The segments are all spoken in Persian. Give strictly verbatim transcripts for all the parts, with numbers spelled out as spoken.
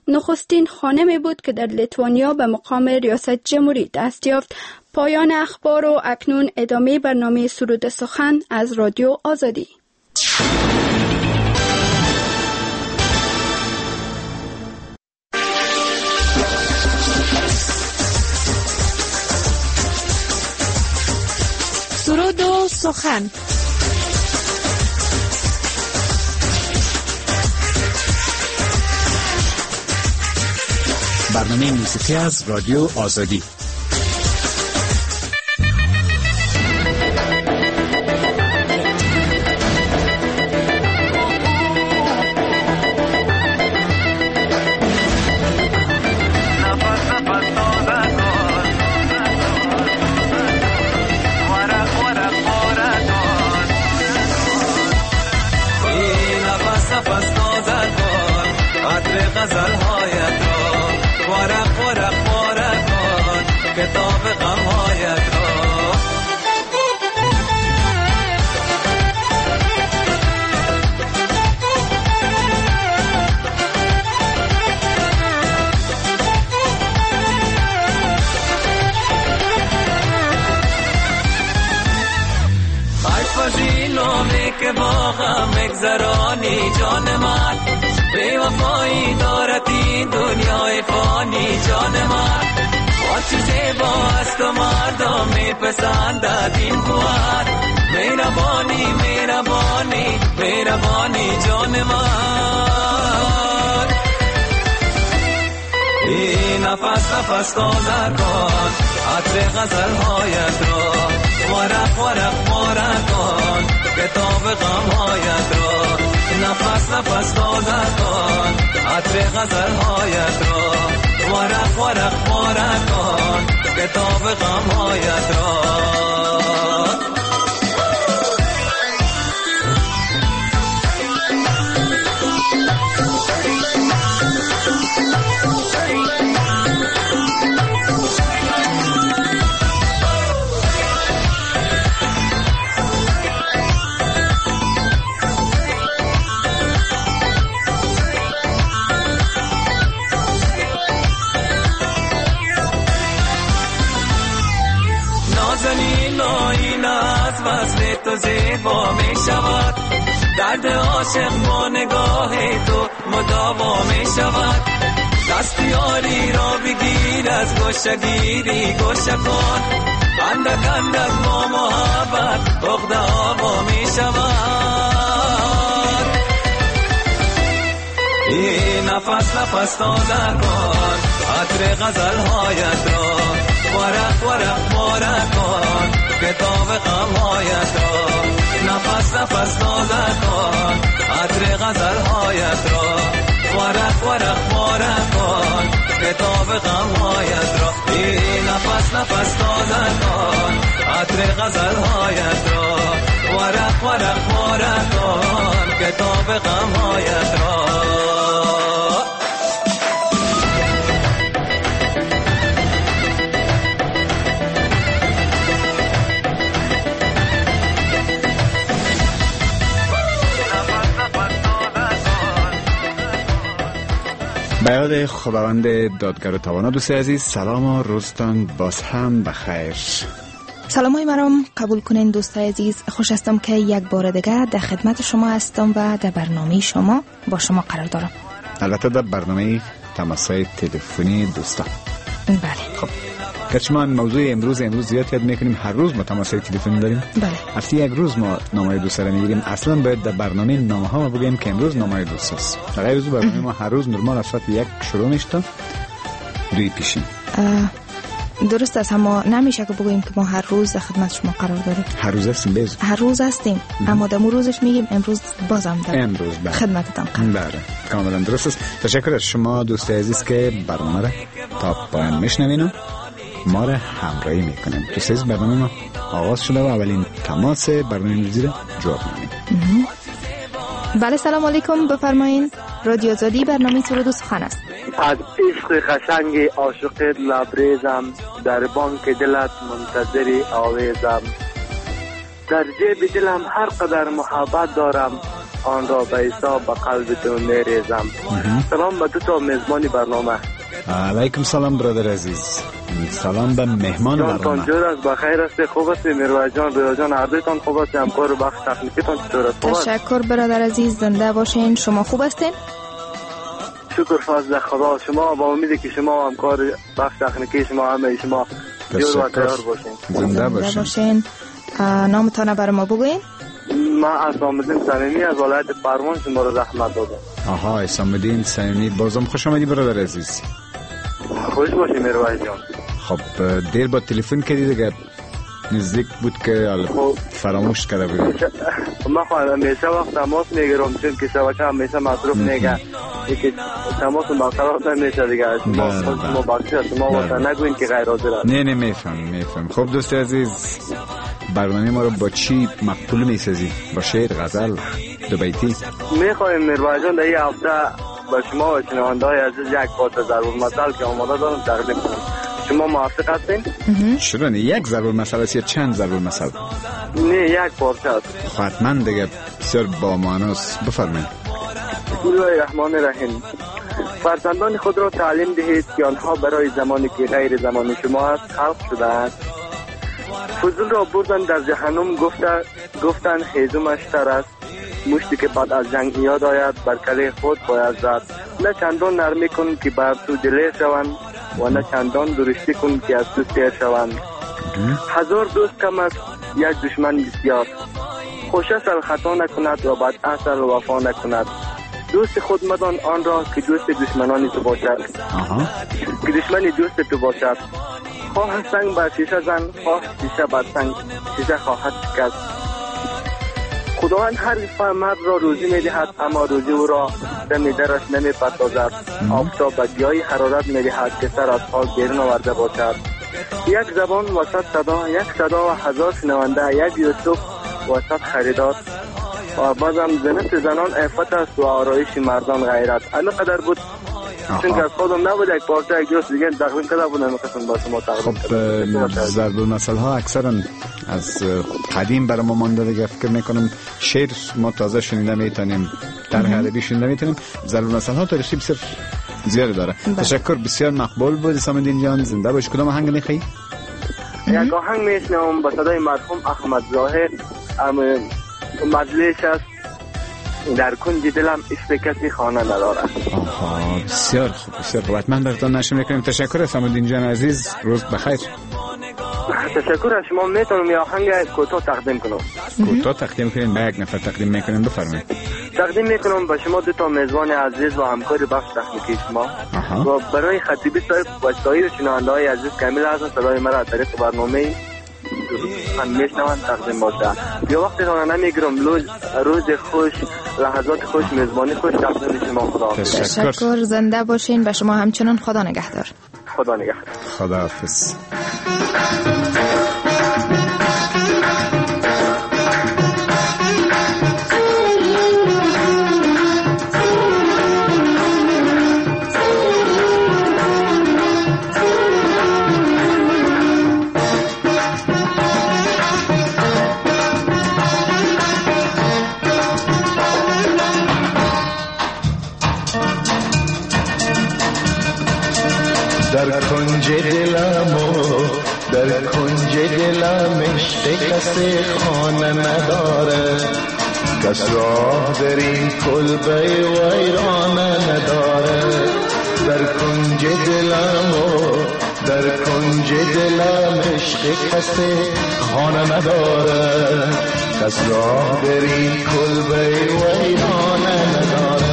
نخستین خانمی بود که در لیتوانیا به مقام ریاست جمهوری دست یافت. پایان اخبار و اکنون ادامه برنامه سرود سخن از رادیو آزادی. سرود و سخن. برنامه موسیقی از رادیو آزادی. که با غم مگذرانی جان من، بی وفایی دارد این دنیای فانی جان من. با چه زیبا است و مردم میپسندد این قوت، مهربانی مهربانی مهربانی جان من. این نفس نفس تازه کن عطر غزل‌هایت را، ورق ورق ورق کن کتاب غم‌هایت را. نفس نفس تازه کن عطر غزل‌هایت را، ورق ورق ورق کن کتاب غم‌هایت را. تو زیبا می شود، درد عاشق با نگاه تو مداوا می شود. دست یاری را بگیر از گوشگیری گوشه کن، اندک اندک با محبت عقده آوا می شود. این نفس نفس تازه کن عطر غزل‌هایت را، ورق ورق ورق کن کتاب غم‌هایت را. نفس نفس تازه کن عطر غزل‌هایت را، ورق ورق ورق کن کتاب غم‌هایت را. این نفس نفس تازه کن عطر غزل‌هایت را، ورق ورق ورق کن کتاب غم‌هایت را. به یاد خداوند دادگر و توانا. دوست عزیز سلام و روزتان باز هم بخیر. سلام های مرام قبول کنین دوست عزیز. خوش هستم که یک بار دیگه در خدمت شما هستم و در برنامه شما با شما قرار دارم. البته در برنامه تماسای تلفنی دوستا. بله. خب گرچه ما موضوع امروز امروز زیاد یاد میکنیم، هر روز ما تماسای تلفنی داریم. بله. هفته یک روز ما نامه دوست را میگیریم. اصلا باید در برنامه نامه ها ما بگیم که امروز نامه دوست است. در غیر از برنامه ما هر روز نرمال از ساعت یک شروع میشه دوی پیشین. درست است، اما نمیشه که بگوییم که ما هر روز در خدمت شما قرار داریم. هر روز هستیم بیز. هر روز هستیم اما در روزش میگیم امروز بازم در امروز بله. خدمتتان قرار. بله کاملا درست است. تشکر از شما دوست عزیز که برنامه را تا پایان میشنوین و ما را همراهی میکنین. دوست عزیز برنامه ما آغاز شده و اولین تماس برنامه امروزی را جواب میدیم. بله سلام علیکم، بفرمایین. رادیو آزادی برنامه سرود و سخن است. از عشق قشنگ عاشق لبریزم، در بانک دلت منتظر آویزم. در جیب دلم هر قدر محبت دارم، آن را به حساب به قلبتون میریزم. سلام به دو تا میزبان برنامه. علیکم سلام برادر عزیز. سلام به مهمان برنامه. جان جور است، بخیر است، خوب است میروز جان، رویا جان، هر دویتان خوب است؟ همکار بخش تکنیکتان چطور است؟ تشکر برادر عزیز، زنده باشین. شما خوب هستین؟ شکر فضل خدا. شما با امیدی که شما همکار بخش تکنیکی شما همه شما جور و تیار باشین. زنده باشین. باشین. نامتان برای ما بگوین؟ من اسلام الدین صمیمی از ولایت پروان شما را رحمت دادم. آها، اسلام الدین صمیمی، بازم خوش آمدی برادر عزیز. خوش باشی میروز جان. خب دیر با تلفن کردی دیگه، نزدیک بود که فراموش کرده بودی. من خواهد همیشه وقت تماس میگیرم چون که شبکه همیشه مصروف میگه که تماس برقرار نمیشه دیگه. شما شما بخشی شما واسه نگوین که غیر حاضر است. نه نه میفهم میفهم. خب دوست عزیز، برنامه ما رو با چی مقبول میسازی؟ با شعر، غزل، دو بیتی؟ میخوایم میروز جان در این هفته با شما و شنونده‌های عزیز یک پارچه ضرور مثل که آماده دارم تقدیم کنم. شما موافق هستین؟ چرا نه؟ یک ضرور مثل است یا چند ضرور مثل؟ نه، یک پارچه است. حتما دیگه بسیار با معناست. بفرمایید. بسم الله الرحمن الرحیم. فرزندان خود را تعلیم دهید که آنها برای زمانی که غیر زمان شما است خلق شده‌اند. فضول را بردن در جهنم گفته گفتن هیزمش تر است. مشتی که بعد از جنگ یاد آید بر کله خود باید زد. نه چندان نرمی کن که بر تو دلیر شوند و نه چندان درشتی کن که از تو سیر شوند. هزار دوست کم است، یک دشمن بسیار. خوش اصل خطا نکند و بد اصل وفا نکند. دوست خود مدان آن را که دوست دشمنانی تو باشد. که دشمنی دوست تو باشد. خواه سنگ بر شیشه زن، خواه شیشه بر سنگ، شیشه خواهد شکست. خداوند هر مرد را روزی می‌دهد، اما روزی او را دم درش نمی‌پردازد. آفتاب به گیاهی حرارت می‌دهد که سر از خاک بیرون آورده باشد. یک زبان و صد صدا، یک صدا و هزار شنونده، یک یوسف و صد خریدار. و بازم زنت زنان عفت است و آرایش مردان غیرت. اینقدر بود چون که از خودم نبود یک پارچه یک دوست دیگه تقدیم کرده بودم می‌خواستم با شما تقدیم کنم. خب ضرب المثل ها اکثرا از قدیم برای ما مانده دیگه. فکر میکنم شعر ما تازه شنیده میتونیم، در عربی شنیده میتونیم. ضرب المثل ها تاریخی بسیار زیاد داره. تشکر، بسیار مقبول بود اسلام الدین جان، زنده باش. کدام آهنگ میخوایی؟ یک آهنگ میشنوم با صدای مرحوم احمد ظاهر، مجلس است در کنج دلم عشق کسی خانه ندارد. آها، بسیار خوب، بسیار خوب. حتما براتون نشر میکنیم. تشکر اسلام الدین جان عزیز، روز بخیر. تشکر از شما. میتونم یه آهنگ کوتاه تقدیم کنم؟ کوتاه تقدیم کنیم؟ به یک نفر تقدیم میکنیم. بفرمایید. تقدیم میکنم به شما دو تا میزبان عزیز و همکار بخش تکنیکی شما. آها. و برای خطیبی صاحب و سایر شنونده‌های عزیز کامل از صدای مرا از طریق برنامه من میشنوند تقدیم باشه. یا وقتی را نمیگیرم، روز روز خوش، لحظات خوش، میزبانی خوش تقدیم شما. خدا تشکر، زنده باشین. به شما همچنان خدا نگهدار. خدا نگهدار. خدا حافظ. در کنج دلم و در کنج دلم عشق کسی خانه نداره. کس راه در این کلبه ویرانه نداره. در کنج دلم و در کنج دلم عشق کسی خانه نداره. کس راه در این کلبه ویرانه نداره.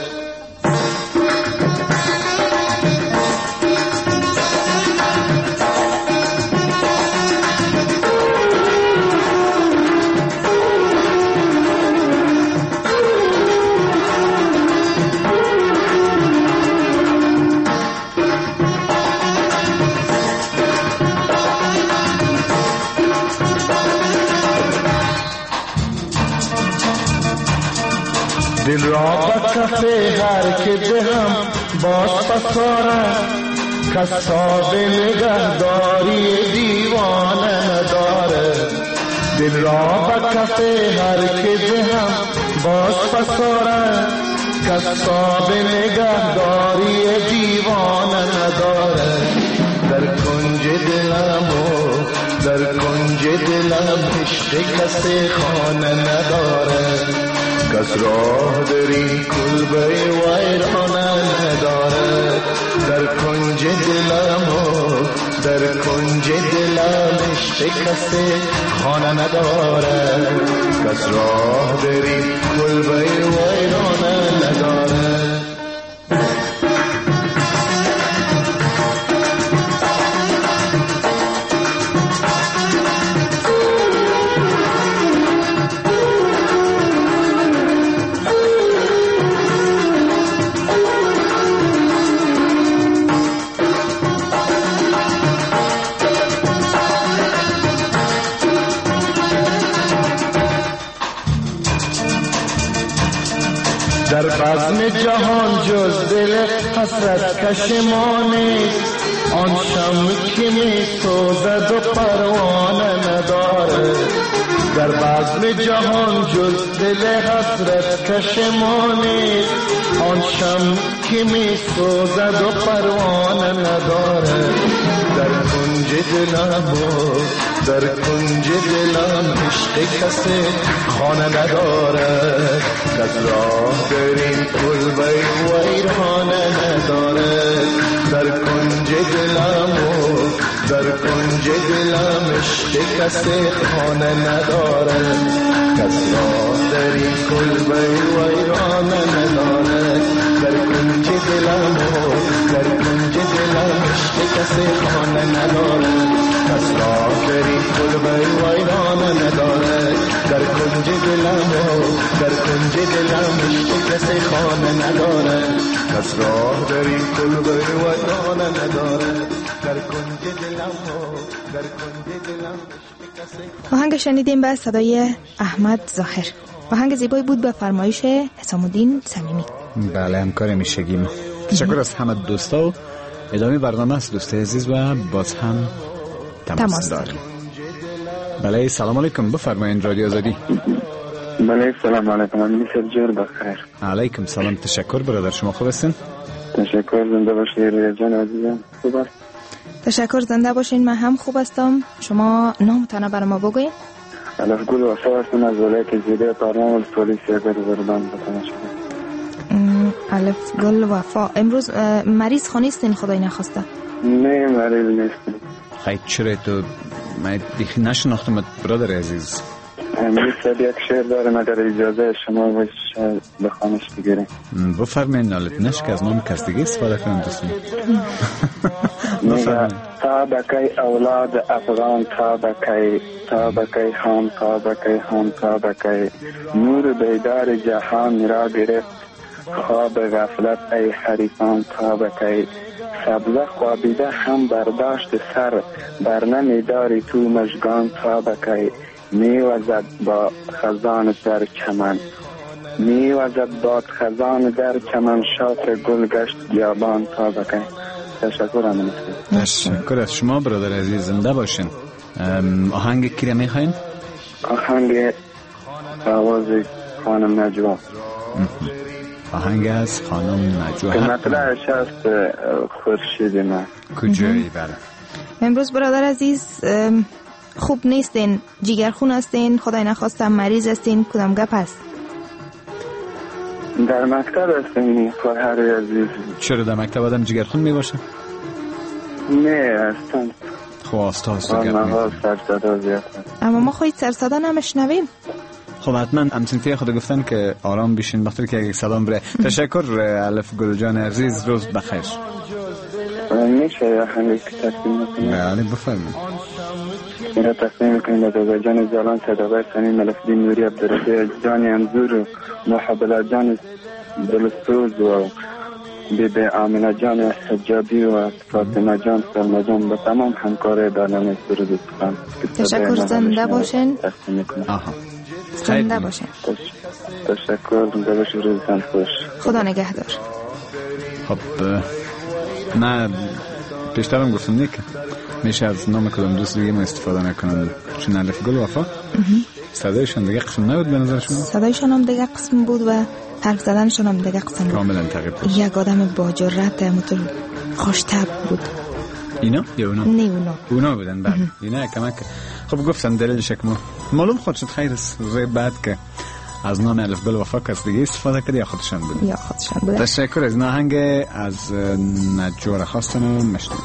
دل را با کفه هر که جهم باز پساره. کس صاحب نگهداری دیوانه نداره. دل را به کف هر که دهم باز پسارد کسا به نگهداری دیوانه ندارد در کنج دلم و در کنج دلم عشق کسی خانه ندارد کس راه دری کلبه ویرانه ندارد در کنج دلم و در کنج دلم عشق کسی خانه ندارد کس راه دری کلبه ویرانه ندارد در بزم جهان جز دل حسرت کش ما نیست آن شمع که می سوزد و پروانه نداره در بزم جهان جز دل حسرت کش ما نیست آن شمع که می سوزد و پروانه نداره در کنج دلم و در کنج دلم عشق کسی خانه نداره کس راه درین کلبه ویرانه نداره در کنج دلم و در کنج دلم عشق کسی خانه نداره کس راه درین کلبه ویرانه نداره در کنج دلم و در کنج دلم عشق کسی خانه نداره کس راه درین کلبه ویرانه نداره در کنج دلم و در کنج دلم عشق کسی خانه نداره کس راه درین کلبه ویرانه نداره در کنج دلم و در کنج دلم عشق کسی آهنگ شنیدیم به صدای احمد ظاهر. آهنگ زیبایی بود به فرمایش حسام الدین صمیمی. بله همکار میشگیم. تشکر از همه دوستا و ادامه برنامه است دوست عزیز و باز هم تماس داریم. بله سلام علیکم بفرمایید رادیو آزادی. بله سلام علیکم میسر جور بخیر. علیکم سلام تشکر برادر شما خوب هستین؟ تشکر زنده باشید رویا جان عزیزم خوب است. تشکر زنده باشین من هم خوب هستم. شما نامتان برای ما بگوین. الف گل وفا هستم از ولایت زیده پارمان ولسوالی سیاگر زردان بطنه شده. الف گل وفا امروز مریض خانیستین خدای نخواسته؟ نه مریض نیستم. خیلی چرا تو من دیخی نشناختم برادر عزیز. امروز یک شعر دارم اگر اجازه شما باش بخوانش بگیریم. بفرمین نالت نشک از نام کستگی استفاده کنم دوستم. بفرمین. تابکی اولاد افغان تابکی تابکی هم تابکی هم تابکی نور بیدار جهان را گرفت خواب غفلت ای حریفان تابکی سبزه خوابیده هم برداشت سر برنمی داری تو مژگان تابکی میوزد با خزان در چمن میوزد با خزان در چمن شاط گل گشت بیابان تابکی. تشکر امین. تشکر از شما برادر عزیز زنده باشین. آهنگ کی را میخواین؟ آهنگ آواز خانم نجوا. آهنگ از خانم نجوا که مطلعش هست خورشید من کجایی. بله امروز برادر عزیز خوب نیستین جیگرخون هستین خدای نخواسته مریض هستین کدام گپ هست؟ در مکتب هستیم خواهر عزیز. چرا در مکتب آدم جیگرخون می باشه؟ نه هستم خب آستا هست سرصدا زیاد هست اما ما خواهید سرصدا نمشنویم. خب حتما همسنفی خود گفتن که آرام بیشین بخاطر که یک سلام بره. تشکر الف گل جان عزیز روز بخیر. میشه یا همه که تصمیم میکنیم؟ بله بفرمایید. میره تصمیم میکنیم به جان جلان صدابای سنین ملفدین نوری عبدالرفیع جان انزور و محبلا جان دلسوز و بیبی آمینه جان حجابی و فاطمه جان سلمه جان به تمام همکار برنامه سرود سخن. تشکر زنده باشین. آها زنده باشین. تشکر زنده باشین روزتان خوش. خدا نگهدار. خب من پیشترم گفتم نیک میشه از نام کدام دوست دیگه ما استفاده نکنم چون الف گل وفا صدایشان دیگه قسم نبود به نظر شما؟ صدایشان هم دیگه قسم بود و حرف زدنشان هم دیگه قسم بود. کاملا تغییر بود. یک آدم با جرأت متر خوش‌طبع بود. اینا یا اونا؟ نه اونا. اونا بودن بعد. اینا کمک. خب گفتم دلیلش ما معلوم خود شد خیر است روز بعد که از نام الف گل وفا کس دیگه استفاده کرد یا خودشان بود؟ یا خودشان بود. تشکر از ناهنگ از نجار خواستن مشتیم.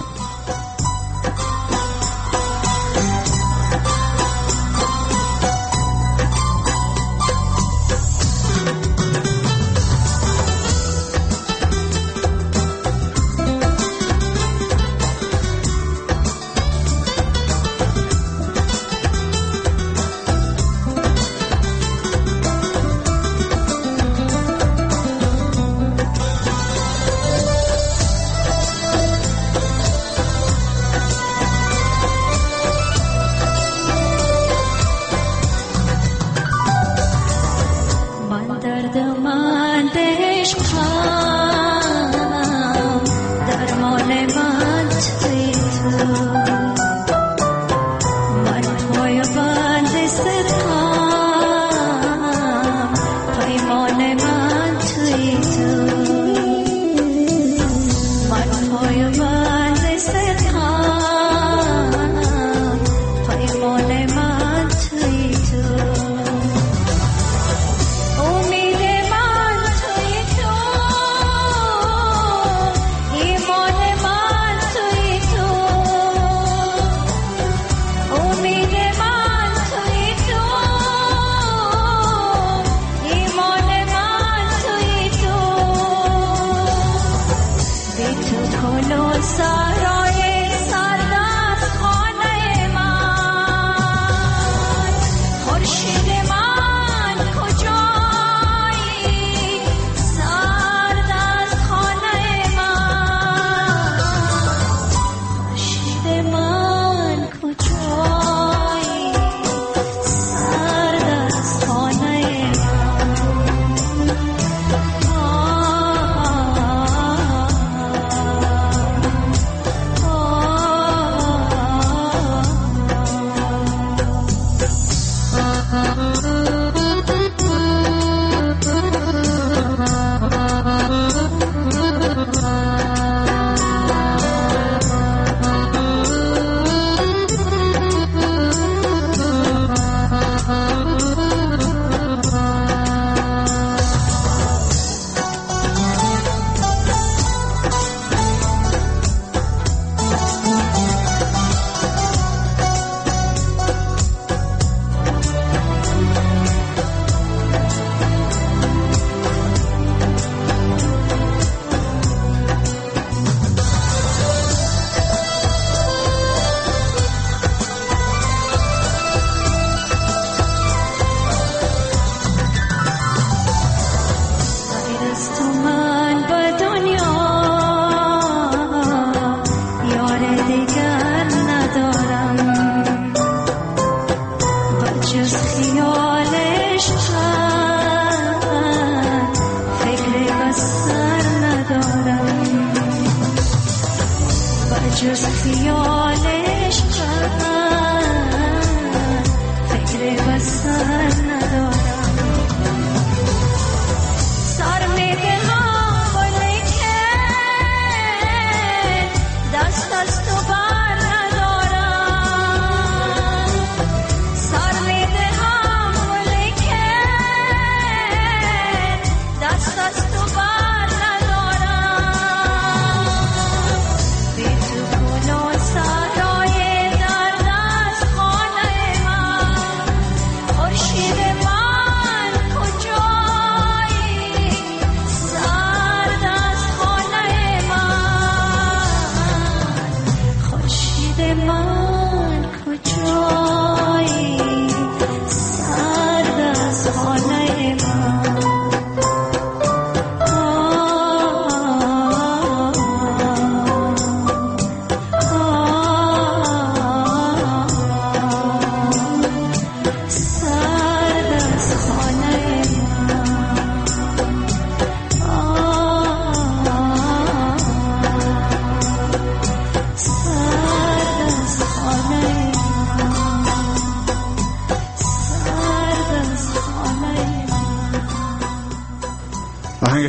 She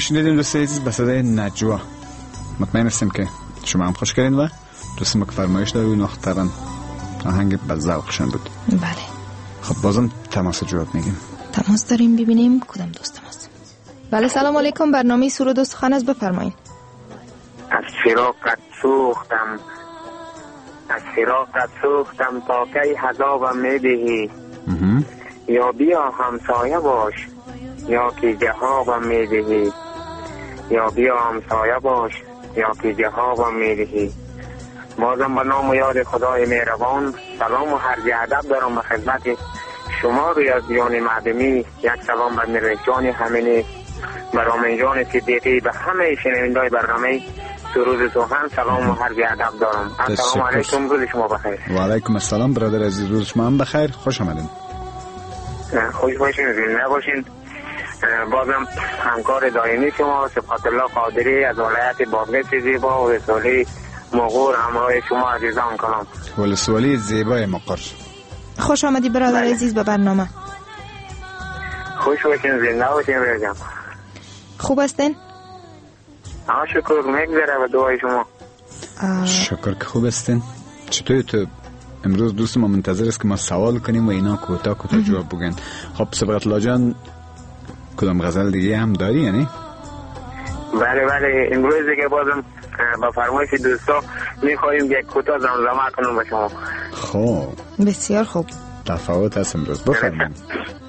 شنیدیم دوست عزیز به صدای نجوا. مطمئن هستیم که شما هم خوش کردین و دوست ما که فرمایش داره و نخترن آهنگ به ذوقشان بود. بله. خب بازم تماس جواب میگیم. تماس داریم، ببینیم کدام دوست ماست. بله سلام علیکم، برنامه سرود و سخن است، بفرمایید. از فراقت سوختم از فراقت سوختم تا کی عذابم میدهی، یا بیا همسایه باش یا که جوابم میدهی، یا بیا همسایه باش یا که جوابم میدهی. بازم به نام و یاد خدای مهربان سلام و هرج ادب دارم به خدمت شما ریاضیان معدمی. یک سلام به میرجان همینی، برام جان صدیقی، به همه شنوندگان برنامه سرود سخن سلام و هرج ادب دارم. السلام علیکم، روز شما بخیر. و علیکم السلام برادر عزیز، روز شما هم بخیر، خوش آمدین. خوش باشین، زنده باشین. بازم همکار دائمی شما صفات الله قادری از ولایت بادغیس زیبا و رساله مغور همراه شما عزیزان کلام. ولسوالی زیبای مقر. خوش آمدی برادر بله. عزیز به برنامه. خوش باشین، زنده باشین ریاضیان. خوب هستین؟ آه شکر، میگذره به دعای شما. شکر که خوب هستین. چطوری تو؟ امروز دوست ما منتظر است که ما سوال کنیم و اینا کوتاه کوتاه جواب بگن. خب سبقت الله جان کدام غزل دیگه هم داری یعنی؟ بله بله، امروز دیگه بازم با فرمایش دوستا میخوایم یک کوتاه زمزمه کنم با شما. خب بسیار خوب. تفاوت هست امروز، بفرمایید.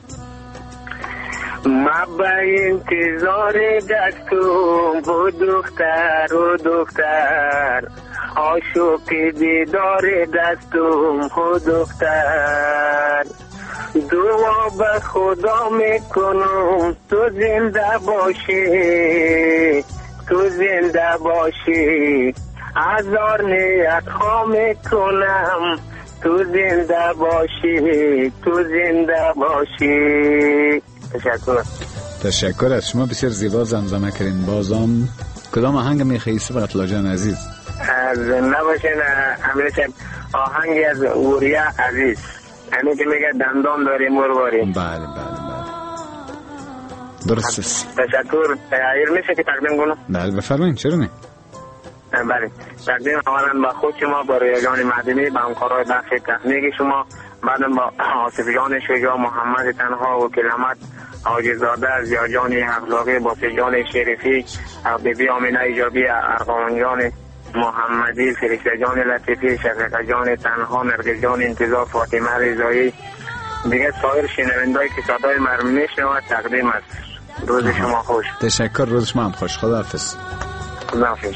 ما به انتظار دستم و دختر و دختر، عاشق دیدار دستم و دختر، دعا به خدا میکنم تو زنده باشی، تو زنده باشی، هزار نیت ها میکنم تو زنده باشی، تو زنده باشی. تشکر. تشکر از شما، بسیار زیبا زمزمه کردین. بازم کدام آهنگ میخوایی سبقت الله جان عزیز؟ زنده باشین امیر صاحب، آهنگی از وریا عزیز، همین که میگه دندان داری مرواری. بله بله بله درست است. تشکر. تغییر میشه که تقدیم کنم؟ بله بفرمایید، چرا نه؟ بله، تقدیم اولا با خود شما، با ریاضیان معدمی، با همکارای بخش تکنیک شما، بعدم با آصف جان شجاع، محمد تنها و کلمت عاجزاده از یاجان اخلاقی، با جان شریفی، بیبی آمینه ایجابی، ارقام جان محمدی، فرشته جان لطیفی، شفیقه جان تنها، نرگس جان انتظار، فاطمه رضایی، دیگه سایر شنوندهایی که صدای من میشنوند تقدیم است. روز شما خوش. تشکر، روز شما هم خوش. خداحافظ. خداحافظ.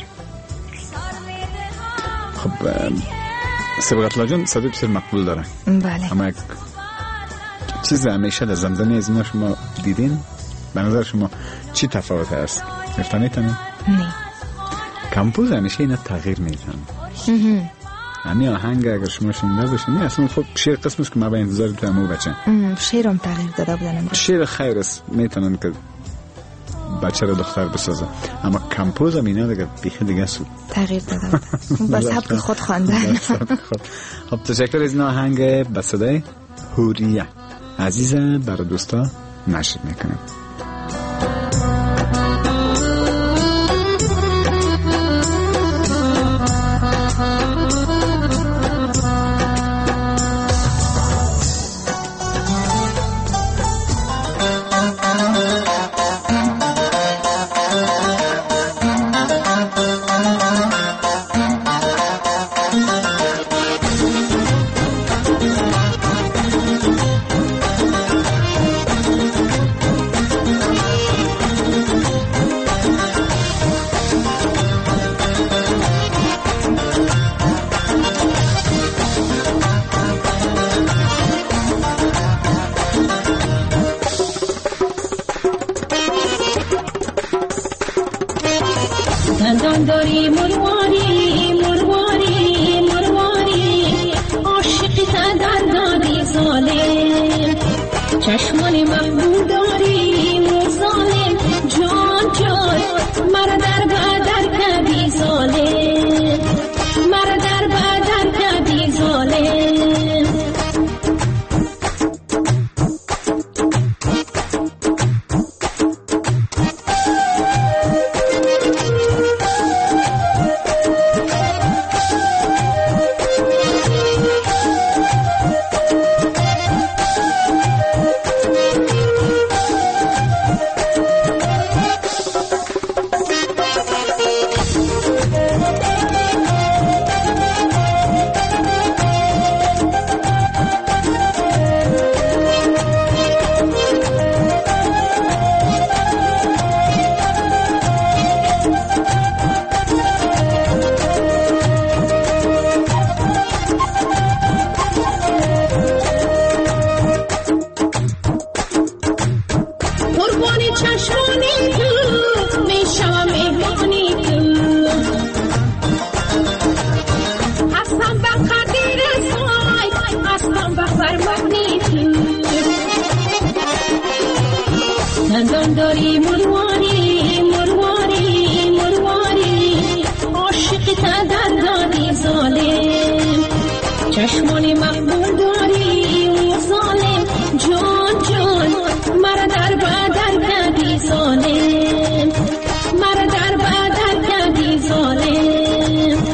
خب سبقت الله جان صدای بسیار مقبول داره. بله. اما یک چیز همیشه در زمزمه از اینا شما دیدین، به نظر شما چی تفاوت هست؟ میفهمید همین؟ نه. کمپوز همیشه اینا تغییر میدن. همین آهنگ اگر شما شنیده باشین، اصلا خب شعر قسم است که ما به انتظار تو همو بچه. شعرم تغییر داده بودن امروز. شعر خیر است، میتونن که بچه رو دختر بسازه، اما کمپوز هم اینا دیگه بیخی دیگه است، تغییر داده بودن. با سبک خود خواندن. خب تشکر از این آهنگ به صدای حوریه عزیزه برای دوستا نشر میکنم. دندان داری مرواری مرواری مرواری، عاشقی دندانی ظالم، چشمان محبوب داری ظالم، جان جان مرا در بدر کردی ظالم، مرا در بدر کردی ظالم. چشمان مقبول داری و ظالم جان جان مرا در بدر کردی ظالم مرا در بدر کردی ظالم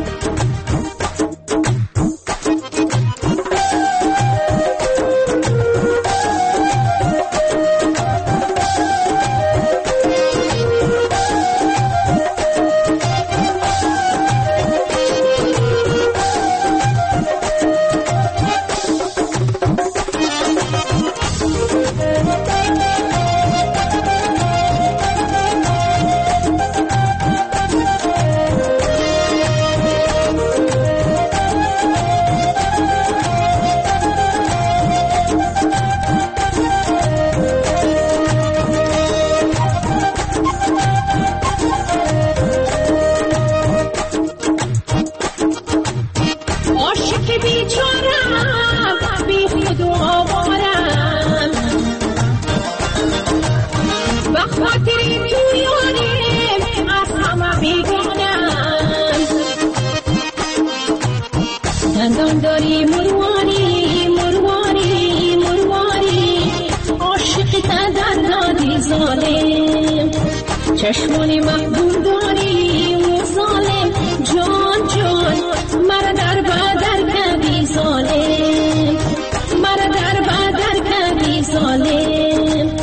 دندان داری مرواری مرواری مرواری عاشق دندان دادی ظالم چشمان مقبول داری و ظالم جان جان مرا در بدر کردی ظالم مرا در بدر کردی ظالم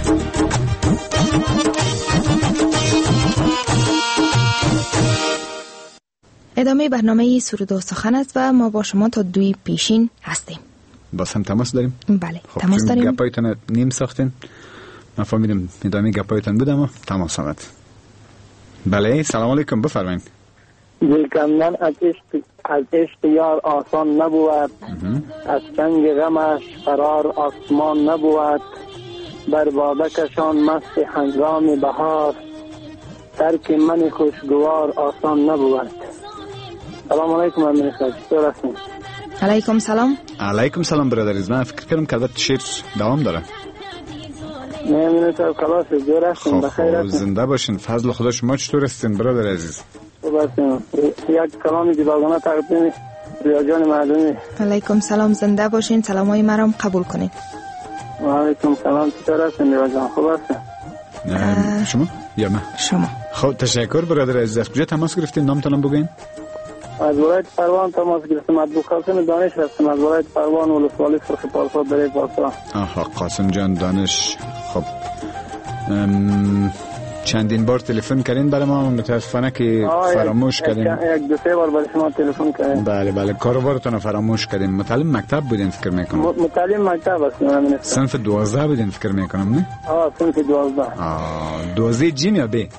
ادامه برنامه سرود و سخن است و ما با شما تا دوی پیشین هستیم. باز هم تماس داریم؟ بله خب تماس داریم. گپایتان نیم ساختین. من فهمیدم ادامه گپایتان بود اما تماس آمد. بله سلام علیکم بفرمایید. دل کندن از عشق از عشق یار آسان نبود، از چنگ غمش فرار آسمان نبود، بر باده کشان مست هنگام بهار، ترک من خوشگوار آسان نبود. سلام علیکم امیر خان، چطور هستین؟ علیکم سلام. علیکم سلام برادر. من فکر کردم که البته شعر دوام داره. نه امیر صاحب خلاص جور هستین، بخیر هستین؟ زنده باشین. فضل خدا شما چطور هستین برادر عزیز؟ خوب هستین. یک کلام جداگانه تقدیم ریا جان مردمی. علیکم سلام، زنده باشین. سلامای مرام قبول کنین. و علیکم سلام، چطور هستین ریا جان؟ خوب هستین؟ شما یا من؟ شما. خب تشکر برادر عزیز. از کجا تماس گرفتین؟ نامتون بگین. از ولایت پروان تماس گرفتم. از قاسم دانش هستم از ولایت پروان ولسوالی سرخ پارسا در پارسا. آها قاسم جان دانش. خب ام... چندین بار تلفن کردین برای ما، متاسفانه که فراموش کردیم. یک دو سه بار برای شما تلفن کردیم. بله بله کاروبارتون فراموش کردیم. متعلم مکتب بودین فکر میکنم. متعلم مکتب هستم. صنف دوازده بودین فکر میکنم نه؟ آه صنف دوازده. آه دوازده جیم یا بی؟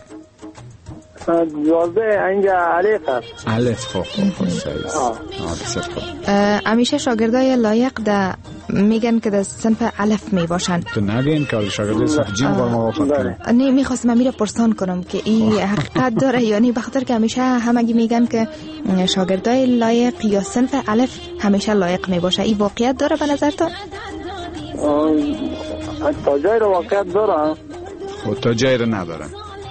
دوازده اینجا الف هست. الف. خب خب صحیح. آه بسیار خوب. همیشه شاگردای لایق ده میگن که در صنف الف می باشن. تو نگین که شاگردای صنف جیم با ما وافق کنن. نه میخواستم میره پرسان کنم که این حقیقت داره یا نه، بخاطر که همیشه همگی میگن که شاگردای لایق یا صنف الف همیشه لایق می باشه. این واقعیت داره به نظر تو؟ تا جای رو واقعیت داره. خب تا جای رو نداره.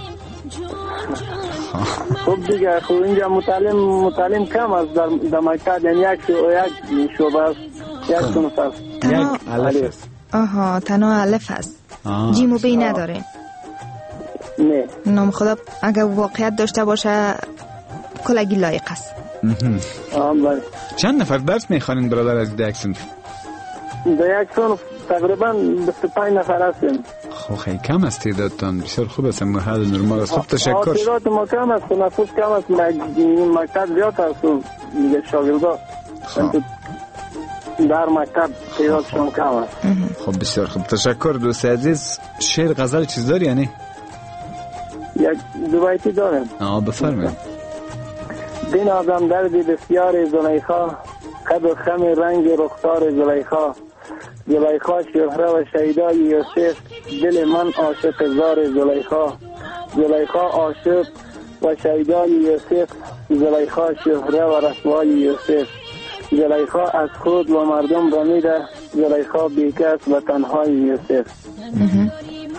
خب دیگه خب اینجا متعلم متعلم کم است در در مکتب، یعنی یک شو یک شعبه است، یک صنف است، یک الف است. آها تنها الف است. جیم و بی نداره. نه نام خدا اگر واقعیت داشته باشه کلگی لایق است. آه بله. چند نفر درس میخوانین برادر از یک صنف؟ در یک صنف تقریبا بیست و پنج نفر هستیم. خب خیلی کم است تعدادتان. بسیار خوب است، محل نرمال است. خب تشکر. تعداد ما کم است، نفوس کم است، مکتب زیاد است دیگه شاگردا. در مکتب تعدادشون کم است. خب بسیار خوب تشکر دوست عزیز. شعر غزل چیز داری یعنی؟ یک دو بیتی دارم. آه بفرمایید. دین آدم درد بسیار زلیخا، قد و خم رنگ رخسار زلیخا، زلیخا شهره و شیدای یوسف، دل من عاشق زار زلیخا، زلیخا عاشق و شیدای یوسف، زلیخا شهره و رسوای یوسف، زلیخا از خود و مردم رمیده، زلیخا بیکس و تنهای یوسف.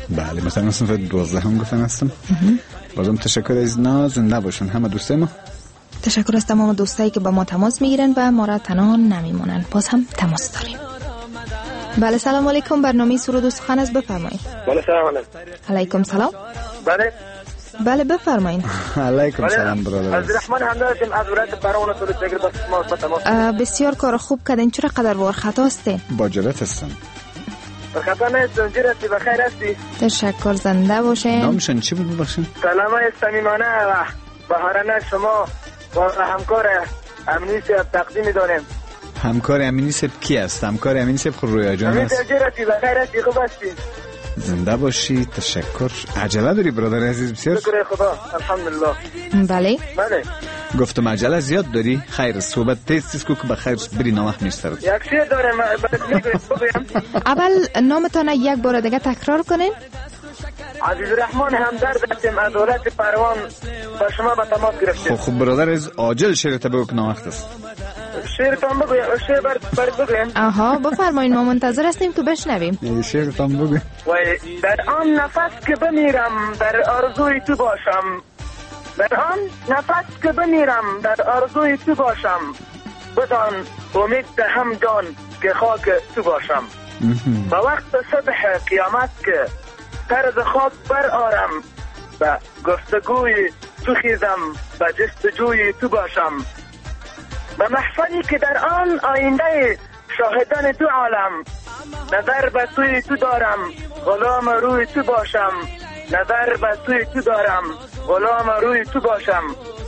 بله مثلا صنف دوازده هم گفتن هستم. بازم تشکر از اینا، زنده باشن همه دوستای ما. تشکر از تمام دوستایی که با ما تماس میگیرن و ما را تنها نمیمونن. باز هم تماس داریم. بله سلام علیکم، برنامه سرود و سخن است، بفرمایید. بله سلام علیکم. علیکم سلام. بله بله بفرمایید. علیکم سلام برادر. از رحمان همداشتم از ولایت برون سرود تگر بس ما تماس. بسیار کار خوب کردین. چرا قدر وار خطا هستی؟ با جرأت هستم. خطا نیست، جرأتی بخیر هستی. تشکر، زنده باشین. نامشون چی بود ببخشید؟ سلامای صمیمانه و بهارانه شما و همکار امینی صاحب تقدیم داریم. همکار امینی صاحب کی است؟ همکار امینی صاحب خود رویا جان است. امین جرأتی بخیر هستی، خوب هستی. زنده باشی. تشکر. عجله داری برادر عزیز؟ بسیار شکر خدا الحمدلله. بله بله گفتم عجله زیاد داری؟ خیر صحبت تیز تیز کو که بخیر بری نامخ میسترد. یک شیر دارم بگویم. اول نامتان یک بار دیگه تکرار کنین. عزیز رحمان همدرد هستیم از ولایت پروان با شما به تماس گرفتیم. خب برادر از عاجل شیرت بگو که نامخت است. شیرتان بگویم، شیر بر بر بگویم. آها بفرمایید، ما منتظر هستیم که بشنویم. شیرتان بگو. وای در آن نفس که بمیرم در آرزوی تو باشم، در آن نفس که بمیرم در آرزوی تو باشم، بدان امید دهم جان که خاک تو باشم. با وقت صبح قیامت که سر ز خاک بر آرم، و گفتگوی تو خیزم و جستجوی تو باشم. و محفلی که در آن آینده شاهدان تو عالم، نظر به توی تو دارم غلام روی تو باشم، نظر به توی تو دارم غلام روی تو باشم.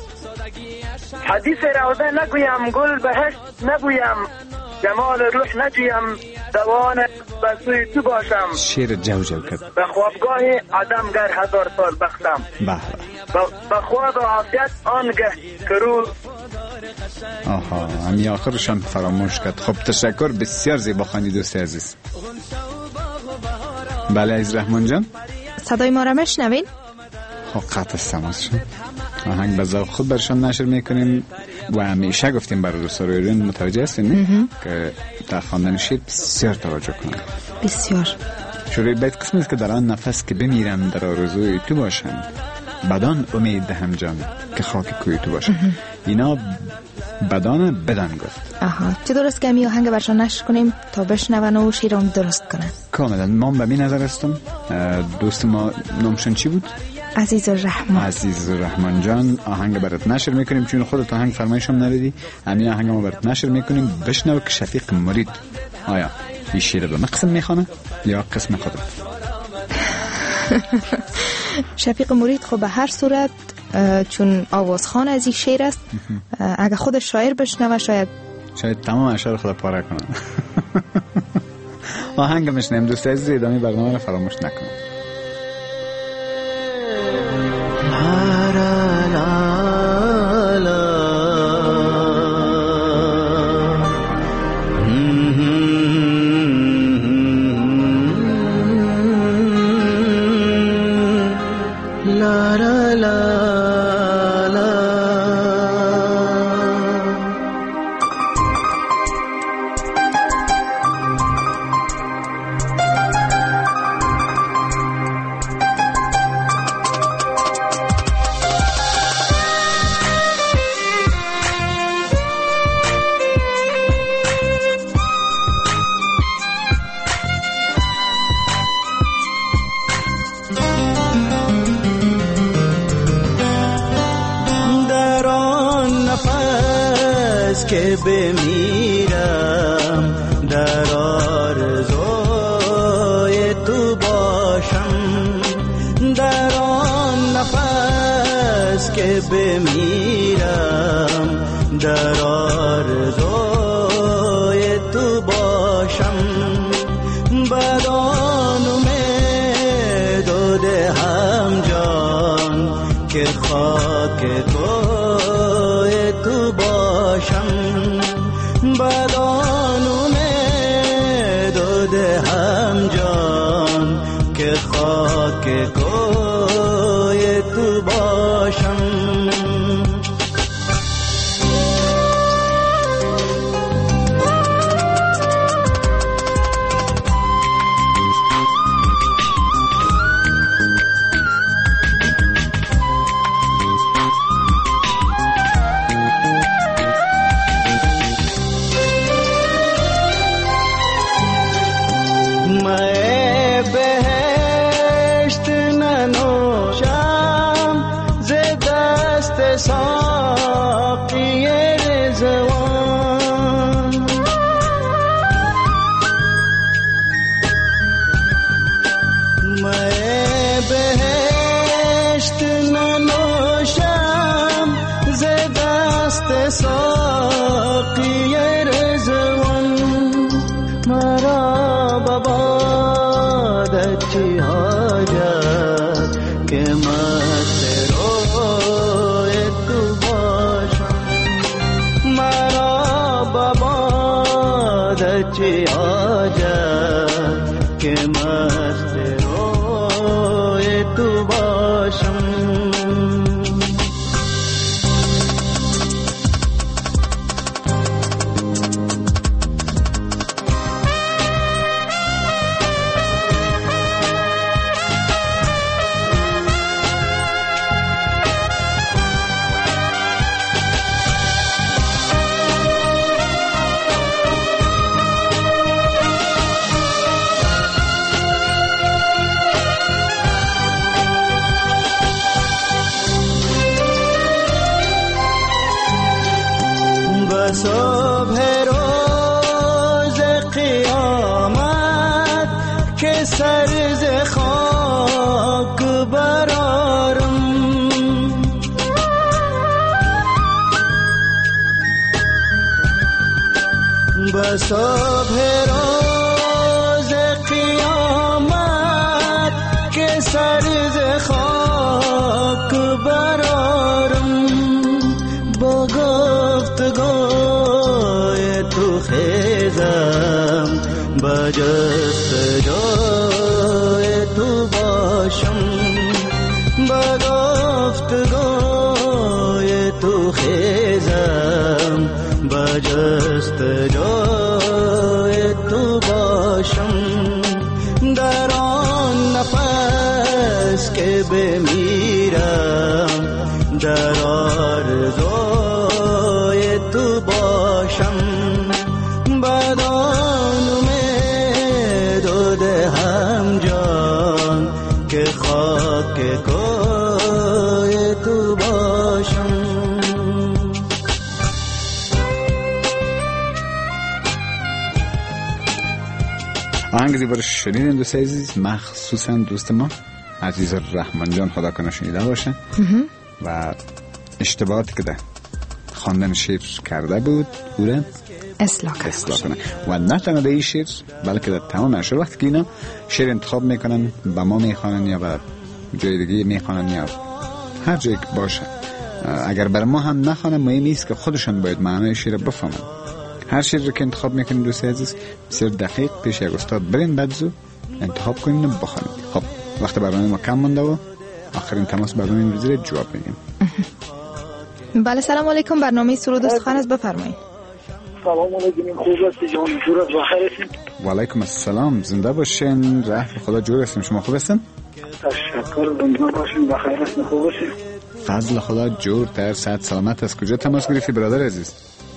حدیث روضه نگویم، گل بهشت نبویم، جمال روح نجویم، دوان به توی تو باشم. شیر جو جو کرد. به خوابگاه عدم گر هزار سال بختم، به خواب و عافیت آنگه که رو. آها همی آخرشان فراموش کرد. خب تشکر، بسیار زیبا خواندی دوست عزیز. بله عزیز رحمان جان صدای ما را میشنوین؟ خب قطع تماس شد. آهنگ به ذوق خود برشان نشر میکنیم و همیشه گفتیم برای دوستان ایران متوجه هستین که در خواندن شعر بسیار توجه کنند. بسیار. شروع بیت قسمی است که در آن نفس که بمیرم در آرزوی تو باشم، بدان امید دهم جان که خاک کوی تو باشم. اینا بدان بدان گفت. آها چه درست که همی آهنگ برشان نشر کنیم تا بشنون و شیرام درست کنن. کاملا. ما به می نظر هستم دوست ما نامشون چی بود؟ عزیز رحمان. عزیز رحمان جان آهنگ برات نشر میکنیم، چون خودت آهنگ فرمایشم ندادی. همین آهنگ ما برات نشر میکنیم. بشنو که شفیق مرید آیا این شعر رو قسم میخوانه یا قسم خودت؟ شفیق مرید خب به هر صورت چون آوازخوان از این شعر است، اگه خود شاعر بشنوه شاید شاید تمام اشعار خود پاره کنه. آهنگ میشنیم دوست عزیز، ادامه برنامه رو فراموش نکنید. که بمیرم در آرزوی تو باشم، در آن نفس که بمیرم در آرزوی تو باشم، بدان امید و دهم جان که خاک کوی تو باشم، بدان امید و دهم جان که خاک کوی تو باشم. ساقی رضوان مرا ببادت چی حاجت که مست روی تو باشم مرا ببادت چی حاجت که مست روی تو باشم صبح روز قیامت که سر ز خاک برارم به صبح روز قیامت که سر ز خاک برارم با گفتگوی تو خیزم با جستجوی تو باشم با گفتگوی تو خیزم با جستجوی تو باشم در آن نفس که بمیرم در آرزوی تو باشم بدان امید و دهم جان که خاک کوی تو باشم آهنگ زیبا رو شنیدین دوست عزیز، مخصوصا دوست ما عزیز رحمان جان، خدا کنه شنیده باشن و اشتباهاتی که در خواندن شعر کرده بود او را اصلاح کنه و نه تنها در این شعر بلکه در تمام اشعار. وقتی که اینا شعر انتخاب میکنن به ما میخوانن یا به جای دیگه میخوانن یا هر جایی که باشه، اگر بر ما هم نخوانن مهم نیست که خودشان باید معنای شعر بفهمن. هر شعر رو که انتخاب میکنین دوست عزیز بسیار دقیق پیش یک استاد برین بعد زو انتخاب کنین و بخوانید. خب وقت برنامه ما کم مونده و آخرین تماس برنامه امروزی رو جواب میدیم. بله سلام علیکم، برنامه سرود استخوان است، بفرمایید. سلام علیکم، خوب هستی جان؟ جور است؟ بخیر هستین؟ و علیکم السلام، زنده باشین، رحم خدا جور هستیم. شما خوب هستین؟ تشکر، زنده باشین، بخیر هستین، خوب هستین؟ فضل خدا جور تر صحت سلامت است. کجا تماس گرفتی برادر عزیز؟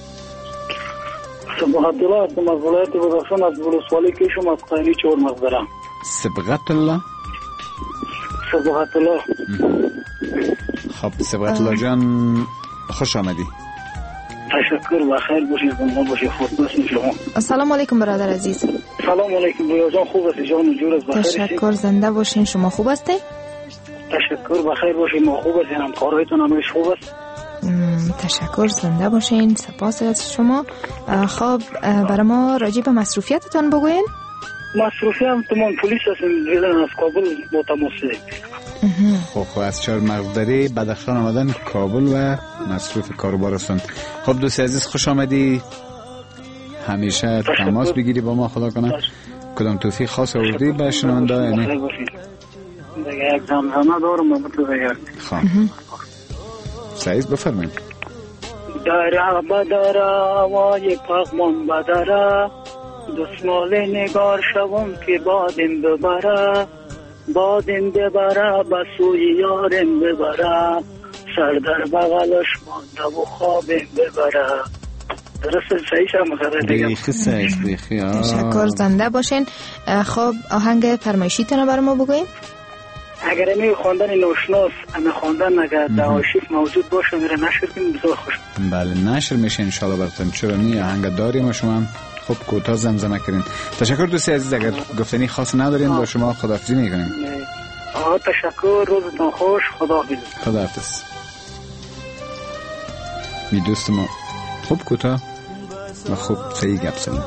صبغت الله هستم از ولایت بدخشان، از ولسوالی کشم، از قایلی چهار مقدرم. صبغت الله؟ صبغت الله. خب صبغت الله جان خوش آمدی. تشکر، بخیر باشید، زنده باشید، خوب باشید شما. السلام علیکم برادر عزیز. سلام علیکم رویا جان، خوب هستی جان؟ جور است؟ بخیر هستی؟ تشکر، زنده باشین. شما خوب هستید؟ تشکر، بخیر باشید، ما خوب هستیم، همکارایتون همش خوب است؟ تشکر، زنده باشین، سپاس از شما. خب برای ما راجع به مصروفیتتون بگوین. مصروفیت تمام پلیس هستیم، بیرون از کابل با تماس. خب خب از چهار مقدره بدخشان آمدن کابل و مصروف کاروبار هستند. خب دوست عزیز خوش آمدی، همیشه تماس بگیری با ما، خدا کنه کدام توفیق خاص آوردی به شنونده. یعنی دیگه یک زمزمه دارم البته دیگه. خب سعید بفرمایید. درا بدرا وای پاکمون بدرا دسمال نگار شوم که بادم ببره بادم ببره بسوی یارم ببره سر در بغلش مانده و خوابم ببره. درست صحیح شما دیگه؟ بیخی سعید بیخی. تشکر، زنده باشین. خب آهنگ فرمایشیتون برای ما بگوین. اگر امی خواندن نوشناس امی خواندن اگر در آرشیف موجود باشه میره نشر کنیم بسیار خوش. بله نشر میشه انشالله براتون. چرا نی آهنگ داریم و شما هم خب کوتاه زمزمه کردین. تشکر دوستی عزیز، اگر گفتنی خاص ندارین با شما خداحافظی میکنیم. آه تشکر، روزتون خوش، خداحافظ. خداحافظ. می دوست ما خوب کوتاه و خوب صحیح گپ زدن.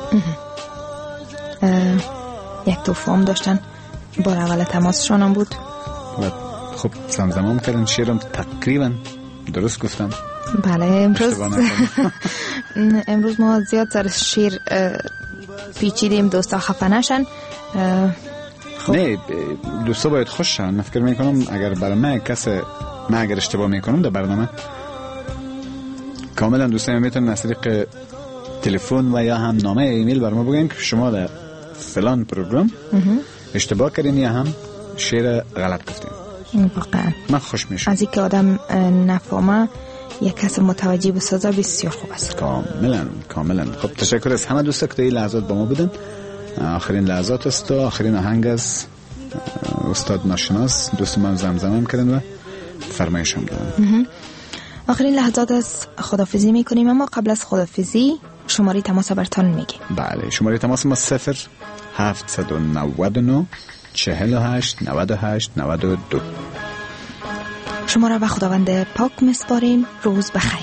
یک توفه هم داشتن، بار اول تماسشان هم بود و خوب زمزمه کردن، شعرم تقریبا درست گفتم. بله. امروز امروز ما زیاد سر شیر پیچیدیم دوستا خفه نشن. خب. نه دوستا باید خوش شن. من فکر میکنم اگر برای من کسی، من اگر اشتباه میکنم در برنامه کاملا دوستا میتونن از طریق تلفن و یا هم نامه ایمیل بر ما بگن که شما در فلان پروگرام اشتباه کردین یا هم شعر غلط گفتین. واقعا من خوش میشم از اینکه آدم نفهمه یک کس متوجه بسازه بسیار خوب است. کاملا کاملا. خب تشکر از همه دوستا که این لحظات با ما بودن. آخرین لحظات است و آخرین آهنگ از استاد ناشناس دوست من زمزمه هم کردن و فرمایش هم دادن. آخرین لحظات از خدافزی میکنیم، اما قبل از خدافزی شماره تماس برتان میگیم. بله، شماره تماس ما صفر هفتصد و نود و نه چهل و هشت نود و هشت نود و دو. شما را به خداوند پاک مسپاریم. روز بخیر.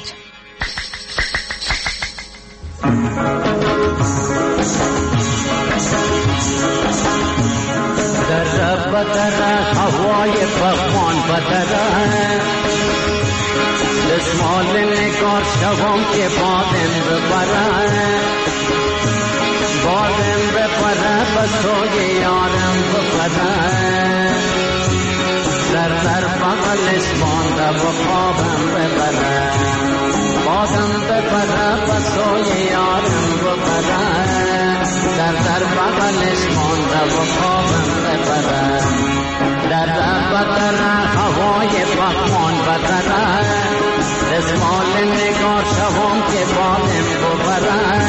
در بدر هوای پاکمان بدر دستمال نگار شوام که بادم ببره بادم ببره بسوی یارم ببره در در بغلش مانده و خوابم ببره بادم ببره بسوی یارم ببره در در بغلش مانده و خوابم ببره در در بدر هوای پاکمان بدره دستمال نگار شوام که بادم ببره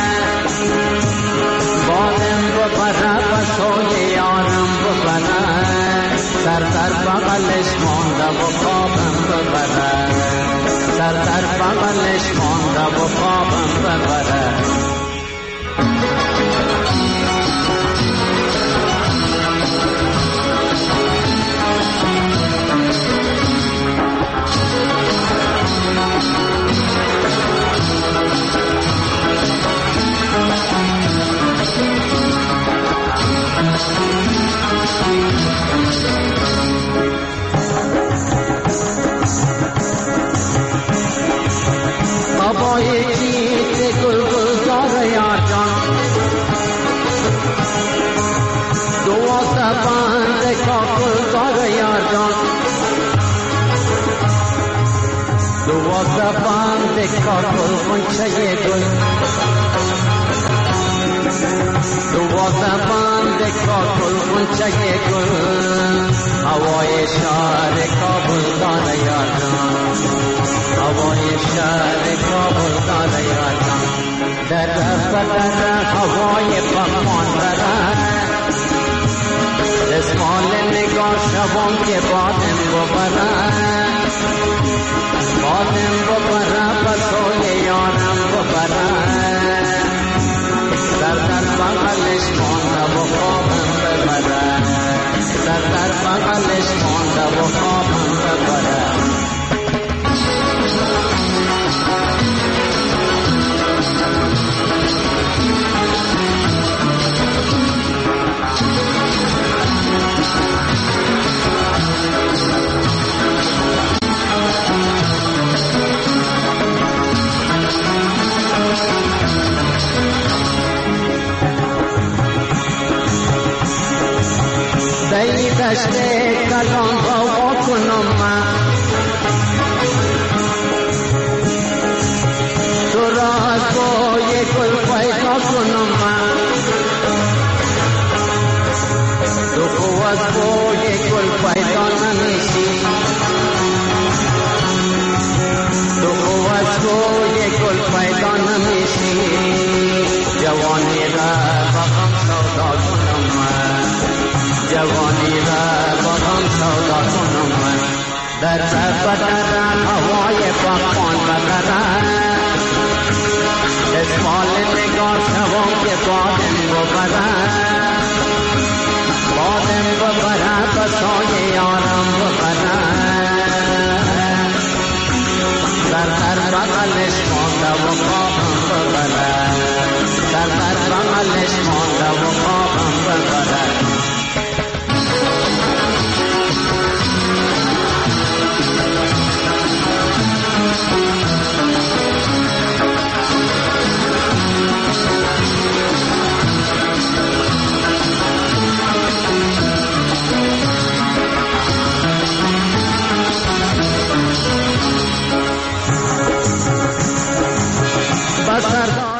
بادم ببره بسوی یارم ببره سر در بغلش مانده و خوابم ببره سر در بغلش مانده و خوابم ببره بابای جیت گل گل دار یار جان دوازده بند کاکل دار یار جان دوازده بند کاکل منچه گل دوازده بند کاکل منچه گل هوای شهر کابل دار یار جان هوای شهر کابل دار یار جان در بدر هوای پاکمان بدر دستمال نگار شوام که بادم ببره بادم ببره بسوی یارم ببره در در بغلش مانده و خوابم ببره در در بغلش مانده و خوابم ببره دایی دشت کلام با کنم من تو را از بای گل پیدا کنم من تو خو از بای گل پیدا نمیشی تو خو از بای گل پیدا نمیشی جوانی را بخم سودا کنم من جوانی را بخم سودا کنم من در بدر هوای پاکمان بدر دستمال نگار شوام که بادم ببره بادم ببره بسوی یارم ببره در در بغلش محلش مانده و خوابم ببرد. سردار